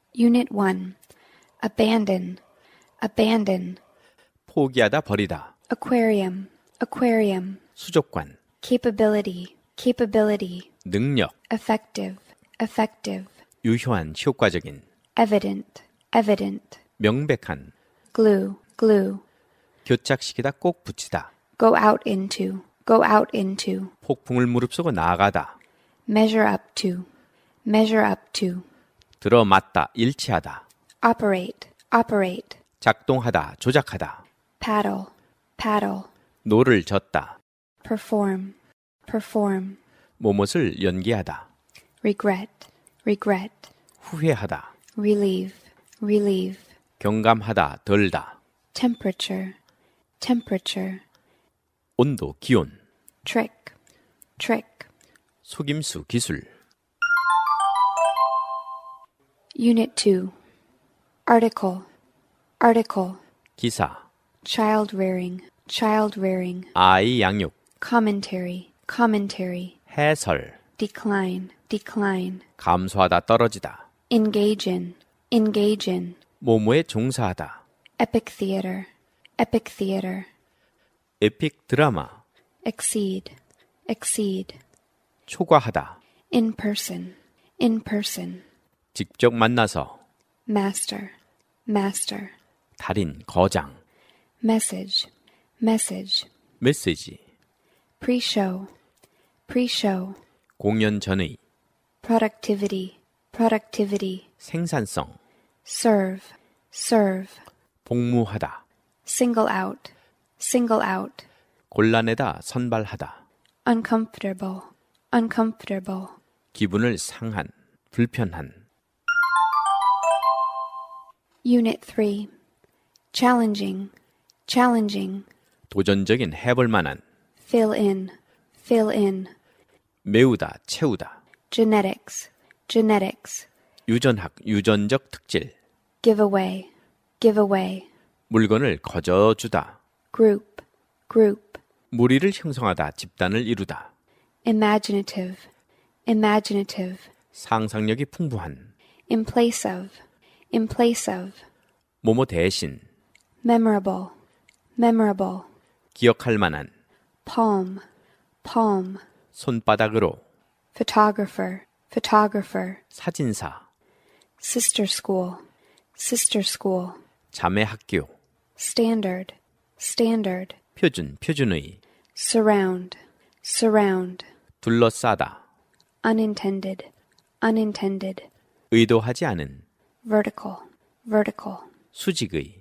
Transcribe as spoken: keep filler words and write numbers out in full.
Unit one. Abandon, abandon. 포기하다 버리다. Aquarium, aquarium. 수족관. Capability, capability. 능력. Effective, effective. 유효한, 효과적인. Evident, evident. 명백한. Glue, glue. 교착시키다, 꼭 붙이다. Go out into, go out into. 폭풍을 무릅쓰고 나아가다. Measure up to, measure up to. 들어맞다, 일치하다. Operate, operate. 작동하다, 조작하다. Paddle, paddle. 노를 젓다. Perform, perform. 뭐뭇을 연기하다. Regret, regret. 후회하다. Relieve, relieve. 경감하다, 덜다. Temperature, temperature. 온도, 기온. Trick, trick. 속임수, 기술. Unit two. Article, article. 기사. Child rearing, child rearing. 아이 양육. Commentary, commentary. 해설. Decline, decline. 감소하다, 떨어지다. Engage in, engage in. 뭐뭐에 종사하다. Epic theater, epic theater. 에픽 드라마. Exceed, exceed. 초과하다. In person, in person. 직접 만나서. Master, master. 달인, 거장. Message, message. 메시지. Pre-show, pre-show. 공연 전의. Productivity, productivity. 생산성. Serve, serve. 복무하다. Single out, single out. 골라내다, 선발하다. Uncomfortable, uncomfortable. 기분을 상한, 불편한. Unit three. Challenging, challenging. 도전적인, 해볼 만한. Fill in, fill in. 메우다, 채우다. Genetics, genetics. 유전학, 유전적 특질. Give away, give away. 물건을 거저주다. Group, group. 무리를 형성하다, 집단을 이루다. Imaginative, imaginative. 상상력이 풍부한. In place of, in place of. 뭐뭐 대신. Memorable, memorable. 기억할 만한. Palm, palm. 손바닥으로. Photographer, photographer. 사진사. Sister school, sister school. 자매 학교. Standard, standard. 표준, 표준의. Surround, surround. 둘러싸다. Unintended, unintended. 의도하지 않은. Vertical, vertical. 수직의.